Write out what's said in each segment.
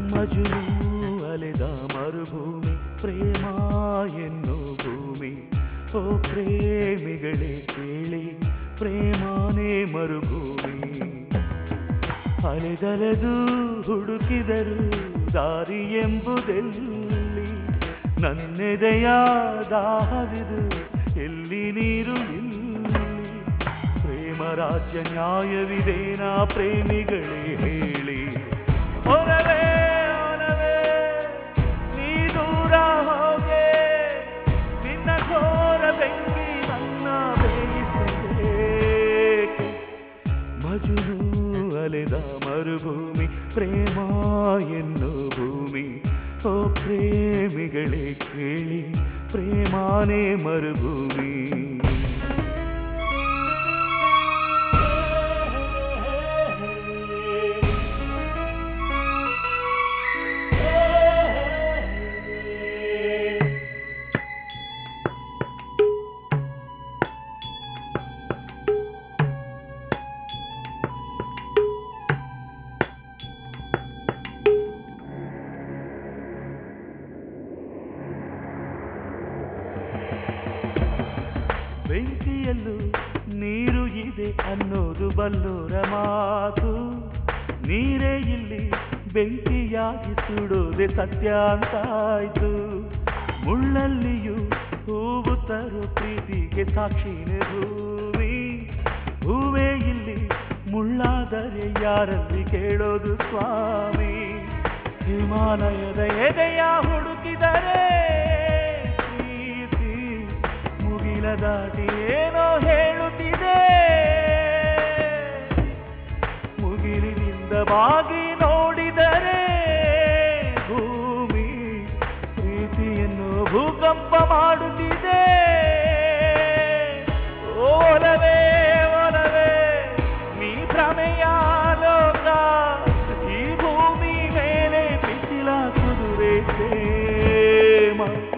ಮಜುನು ಅಲೆದ ಮರುಭೂಮಿ ಪ್ರೇಮ ಎನ್ನು ಭೂಮಿ. ಓ ಪ್ರೇಮಿಗಳೇ ಕೇಳಿ, ಪ್ರೇಮಾನೇ ಮರುಭೂಮಿ. ಅಲೆದಲೆದು ಹುಡುಕಿದರು ದಾರಿ ಎಂಬುದೆಲ್ಲಿ, ನನ್ನೆದೆಯ ದಾಹವಿದು ಎಲ್ಲಿ ನೀರು ಇಲ್ಲಿ. ಪ್ರೇಮ ರಾಜ್ಯ ನ್ಯಾಯವಿದೇನಾ ಪ್ರೇಮಿಗಳೇ ಹೇಳಿ. ಒಲವೇ ಒಲವೇ ನೀ ದೂರ ಹೋಗೆ, ನಿನ್ನ ಘೋರ ಬೆಂಕಿ ನನ್ನ ಬೇಯಿಸಬೇಕೆ. ಮಜುನು ಅಲೆದ ಮರುಭೂಮಿ ಪ್ರೇಮ ಎನ್ನು ಭೂಮಿ. ಓ ಪ್ರೇಮಿಗಳೇ ಕೇಳಿ, ಪ್ರೇಮಾನೇ ಮರುಭೂಮಿ. ಬೆಂಕಿಯಲ್ಲೂ ನೀರು ಇದೆ ಅನ್ನೋದು ಬಲ್ಲೋರ ಮಾತು. ನೀರೇ ಇಲ್ಲಿ ಬೆಂಕಿಯಾಗಿ ಸುಡೋದೆ ಸತ್ಯ ಅಂತಾಯ್ತು. ಮುಳ್ಳಲ್ಲಿಯೂ ಹೂವು ತರೋ ಪ್ರೀತಿಗೆ ಸಾಕ್ಷಿನೇ ಭೂಮಿ. ಹೂವೇ ಇಲ್ಲಿ ಮುಳ್ಳಾದರೆ ಯಾರಲ್ಲಿ ಕೇಳೋದು ಸ್ವಾಮಿ. ಹಿಮಾಲಯದ ಎದೆಯ ಹುಡುಕಿದರೆ ದಾಟಿ ಏನೋ ಹೇಳುತ್ತಿದೆ. ಮುಗಿಲಿನಿಂದ ಬಾಗಿ ನೋಡಿದರೆ ಭೂಮಿ ಪ್ರೀತಿಯನ್ನು ಭೂಕಂಪ ಮಾಡುತ್ತಿದೆ. ಒಲವೇ ಒಲವೇ ನೀ ಭ್ರಮೆಯ ಲೋಕ, ಈ ಭೂಮಿ ಮೇಲೆ ಬಿಸಿಲ ಕುದುರೆ ಪ್ರೇಮ.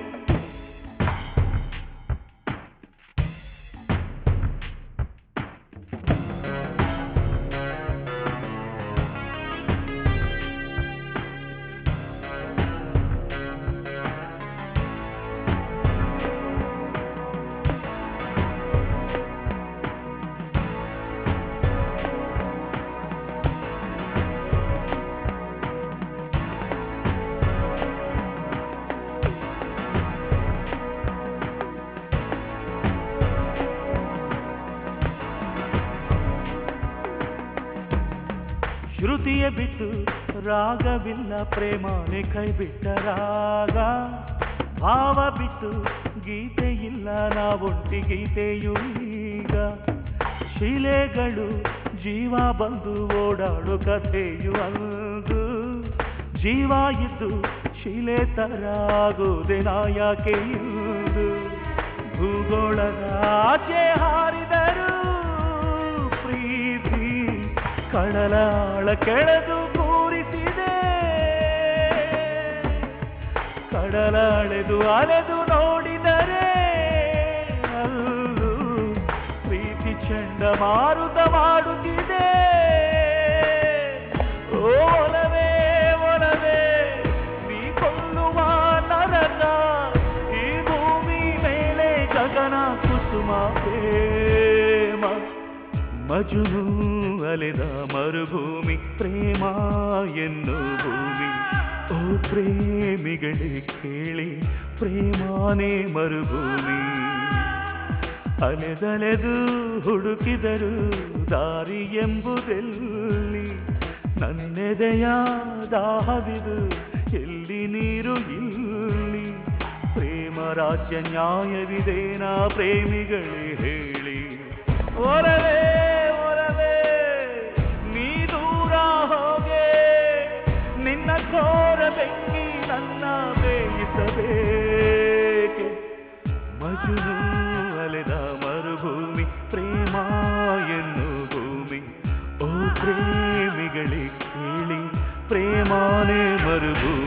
ಶ್ರುತಿಯ ಬಿಟ್ಟು ರಾಗವಿಲ್ಲ, ಪ್ರೇಮಾನೆ ಕೈ ಬಿಟ್ಟ ರಾಗ. ಭಾವ ಬಿಟ್ಟು ಗೀತೆ ಇಲ್ಲ, ನಾವೊಂಟಿ ಗೀತೆಯು ಈಗ. ಶಿಲೆಗಳು ಜೀವ ಬಂದು ಓಡಾಡು ಕಥೆಯು ಅಂದು. ಜೀವ ಇದ್ದು ಶಿಲೆ ತರ ಆಗೋದೆ ನಾಯಕೆ ಇಂದು. ಭೂಗೋಳದ ಆಚೆ ಹಾರಿದರು ಪ್ರೀತಿ ಕಡಲಾಳ ಕೆಳೆದು ಕೂರಿಸಿದೆ. ಕಡಲಾಳೆದು ಅಲೆದು ನೋಡಿದರೆ ಅಲ್ಲೂ ಪ್ರೀತಿ ಚಂಡಮಾರುತ ಮಾಡುತ್ತಿದೆ. ಒಲವೇ ಒಲವೇ ನೀ ಕೊಲ್ಲುವ ನರಕ, ಈ ಭೂಮಿ ಮೇಲೆ ಗಗನ ಕುಸುಮ ಪ್ರೇಮ. ಮಜುನು ಅಲೆದ ಮರುಭೂಮಿ ಪ್ರೇಮ ಎನ್ನು ಭೂಮಿ. ಓ ಪ್ರೇಮಿಗಳೇ ಕೇಳಿ, ಪ್ರೇಮಾನೇ ಮರುಭೂಮಿ. ಅಲೆದಲೆದು ಹುಡುಕಿದರು ದಾರಿ ಎಂಬುದೆಲ್ಲಿ, ನನ್ನೆದೆಯ ದಾಹವಿದು ಎಲ್ಲಿ ನೀರು ಇಲ್ಲಿ. ಪ್ರೇಮ ರಾಜ್ಯ ನ್ಯಾಯವಿದೇನಾ ಪ್ರೇಮಿಗಳೇ ಹೇಳಿ. ಒಲವೇ ಒಲವೇ ನೀ ದೂರ ಹೋಗೆ, ನಿನ್ನ ಘೋರ ಬೆಂಕಿ ನನ್ನ ಬೇಯಿಸಬೇಕೆ. ಮಜುನು ಅಲೆದ ಮರುಭೂಮಿ ಪ್ರೇಮ ಎನ್ನು ಭೂಮಿ. ಓ ಪ್ರೇಮಿಗಳೇ ಕೇಳಿ, ಪ್ರೇಮಾನೇ ಮರುಭೂಮಿ.